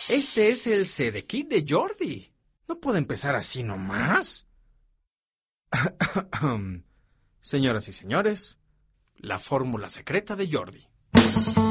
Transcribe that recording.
Este es el CD-Kit de Jordi. No puede empezar así nomás. Señoras y señores, la fórmula secreta de Jordi.